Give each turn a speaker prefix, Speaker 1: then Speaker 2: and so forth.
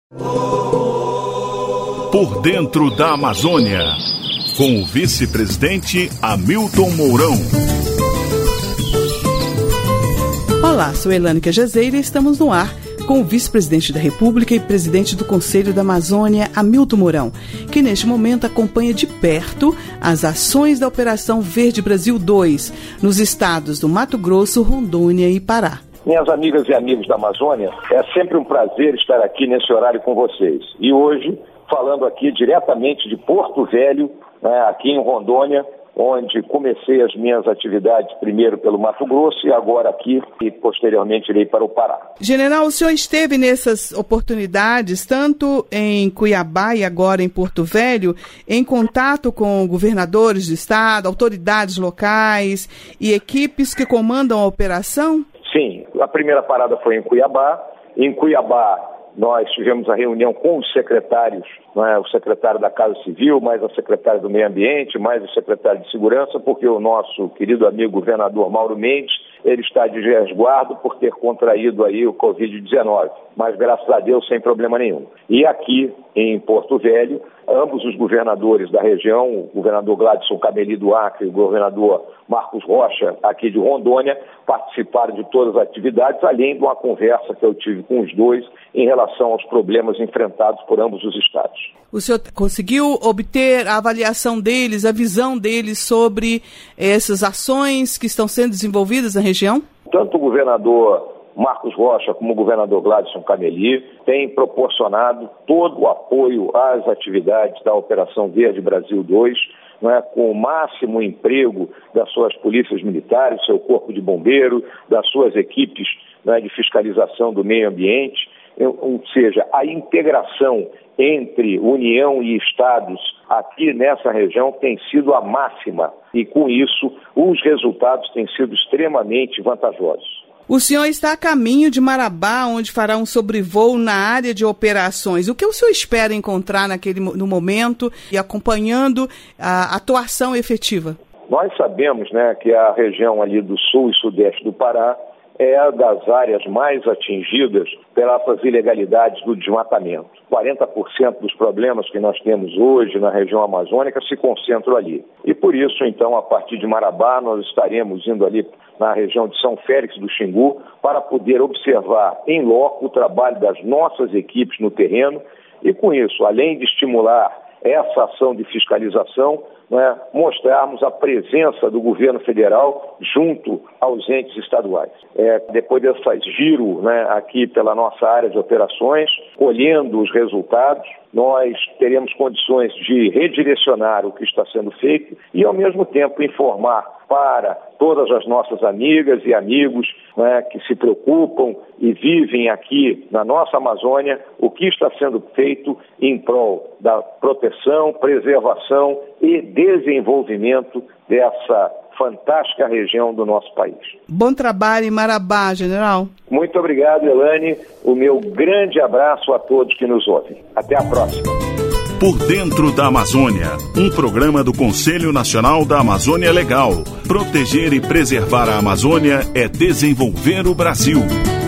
Speaker 1: Por dentro da Amazônia, com o vice-presidente Hamilton Mourão.
Speaker 2: Olá, sou Elane Cajazeira e estamos no ar com o vice-presidente da República e presidente do Conselho da Amazônia, Hamilton Mourão, que neste momento acompanha de perto as ações da Operação Verde Brasil 2 nos estados do Mato Grosso, Rondônia e Pará.
Speaker 3: Minhas amigas e amigos da Amazônia, é sempre um prazer estar aqui nesse horário com vocês. E hoje, falando aqui diretamente de Porto Velho, aqui em Rondônia, onde comecei as minhas atividades primeiro pelo Mato Grosso e agora aqui e posteriormente irei para o Pará.
Speaker 2: General, o senhor esteve nessas oportunidades, tanto em Cuiabá e agora em Porto Velho, em contato com governadores do estado, autoridades locais e equipes que comandam a operação? Sim,
Speaker 3: a primeira parada foi em Cuiabá. Em Cuiabá, nós tivemos a reunião com os secretários, o secretário da Casa Civil, mais a secretária do Meio Ambiente, mais o secretário de Segurança, porque o nosso querido amigo governador Mauro Mendes, ele está de resguardo por ter contraído aí o Covid-19, mas graças a Deus sem problema nenhum. E aqui em Porto Velho, ambos os governadores da região, o governador Gladson Cameli do Acre e o governador Marcos Rocha, aqui de Rondônia, participaram de todas as atividades, além de uma conversa que eu tive com os dois em relação aos problemas enfrentados por ambos os estados.
Speaker 2: O senhor conseguiu obter a avaliação deles, a visão deles sobre essas ações que estão sendo desenvolvidas na região?
Speaker 3: Tanto o governador Marcos Rocha, como o governador Gladson Cameli, têm proporcionado todo o apoio às atividades da Operação Verde Brasil 2, com o máximo emprego das suas polícias militares, seu corpo de bombeiro, das suas equipes de fiscalização do meio ambiente, ou seja, a integração entre União e Estados aqui nessa região tem sido a máxima e, com isso, os resultados têm sido extremamente vantajosos.
Speaker 2: O senhor está a caminho de Marabá, onde fará um sobrevoo na área de operações. O que o senhor espera encontrar no momento e acompanhando a atuação efetiva?
Speaker 3: Nós sabemos, que a região ali do sul e sudeste do Pará é das áreas mais atingidas pelas ilegalidades do desmatamento. 40% dos problemas que nós temos hoje na região amazônica se concentram ali. E por isso, então, a partir de Marabá, nós estaremos indo ali na região de São Félix do Xingu para poder observar em loco o trabalho das nossas equipes no terreno e, com isso, além de estimular essa ação de fiscalização, mostrarmos a presença do governo federal junto aos entes estaduais. Depois desse giro aqui pela nossa área de operações, colhendo os resultados, nós teremos condições de redirecionar o que está sendo feito e, ao mesmo tempo, informar para todas as nossas amigas e amigos que se preocupam e vivem aqui na nossa Amazônia o que está sendo feito em prol da proteção, preservação e desenvolvimento dessa fantástica região do nosso país.
Speaker 2: Bom trabalho em Marabá, general.
Speaker 3: Muito obrigado, Elane. O meu grande abraço a todos que nos ouvem. Até a próxima.
Speaker 1: Por dentro da Amazônia, um programa do Conselho Nacional da Amazônia Legal. Proteger e preservar a Amazônia é desenvolver o Brasil.